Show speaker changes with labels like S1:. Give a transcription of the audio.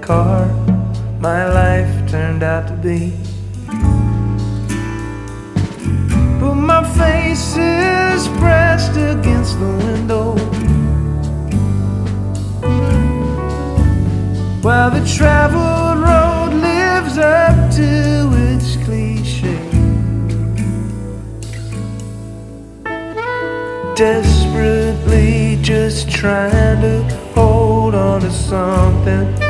S1: car my life turned out to be. But my face is pressed against the window while the traveled road lives up to its cliche. Desperately just trying to hold on to something